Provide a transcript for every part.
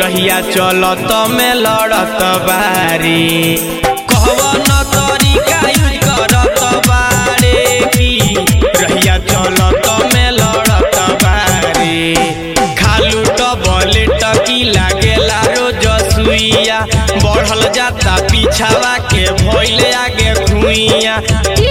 रहिया चलत में लड़त बारी। कौन तरीका यूज करत बारे की रहिया चलत में लड़त बारी। खालू टबले टकी लागेला रोज सुइया, बढ़ल जाता पीछावा के भइले आगे खुइया।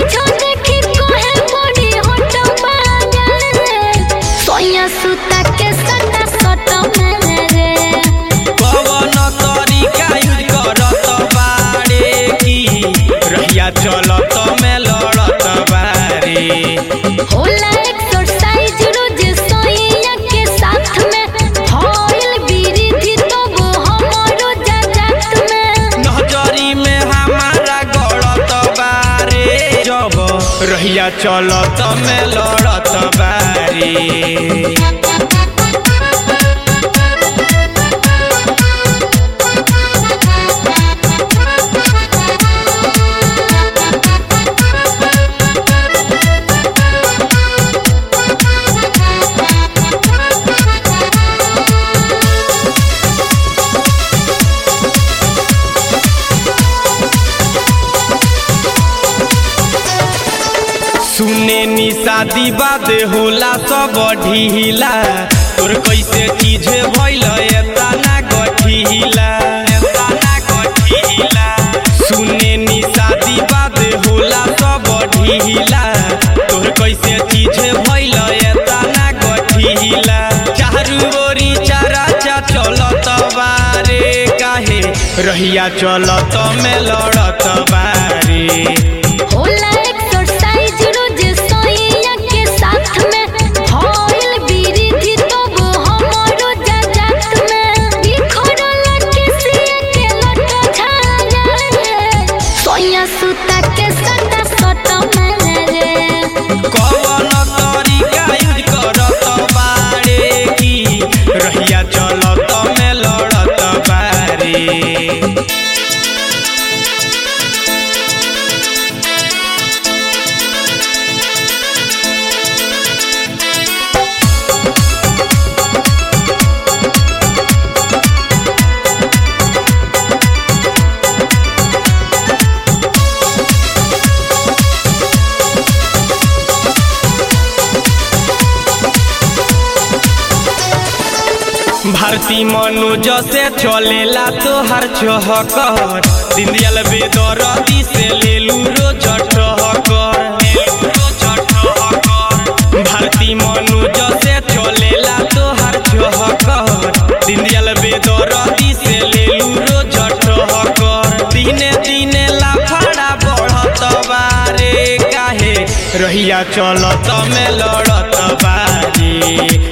सुता के सटा सटा मेरे कौन तरीका यूज करत बारे की रहिया चलत में लड़त बारे। होला एक्सरसाइज रोज सोइया के साथ में भइल बिरिधि तो वो हमरो जात में। नजरी में हमारा गड़त बारे जब रहिया चलत में लड़त बारे। सुने नी शादी बाद होला सब ढीला, तोर कैसे चीज भइल एता ना गठीला एता गठीला। सुने नी शादी बाद होला सब ढीला, तोर कैसे चीज भइल एता ना गठीला। चारू ओरी चाराचा चलत बारे काहे रहिया चलत में लड़त बारे। होला एक्सरसाइज रोज सोइया के साथ में भइल बिरिधि तो वो हमरो जात में। बिखरल किसिया के लट छाया सोइया सुता के सटा सटा मेरे कौन तरीका यूज करत बारे की रहिया चलत में लड़त बारे। भारती मनोज से चलेला तोहर चहकर, दिनदयाल बेदरदी से लेलू रोज ठहकर। भारती मनोज से चलेला तोहर चहकर, दिनदयाल बेदरदी से लेलू रोज ठहकर। दिने दिने लाफड़ा बढ़त बारे काहे रहिया चलत में लड़त बारे।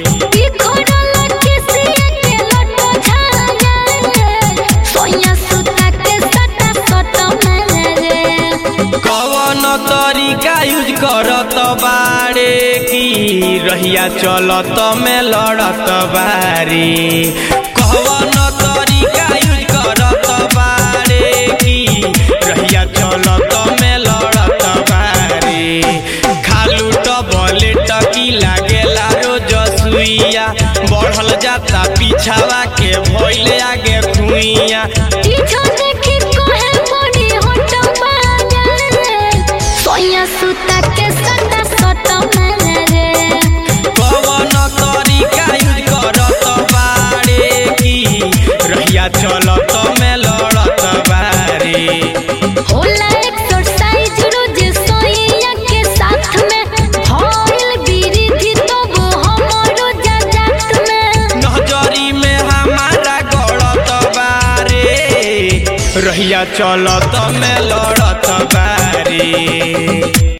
कौन तरीका यूज करत बारे की रहिया चलत में लड़त बारे। कौन तरीका यूज करत बारे की रहिया चलत में लड़त बारे। खालू टबले टकी लागेला रोज सुइया, बढ़ल जाता पीछावा के भइले आगे खुइया। सुता के सटा सटा मेरे कौन तरीका यूज करत बारे की रहिया चलत में लड़त बारे। होला एक्सरसाइज रोज सोइया के साथ में भइल बिरिधि तो वो हमरो जात में। नजरी में हमारा गड़त बारे रहिया चलत में लड़त बारे।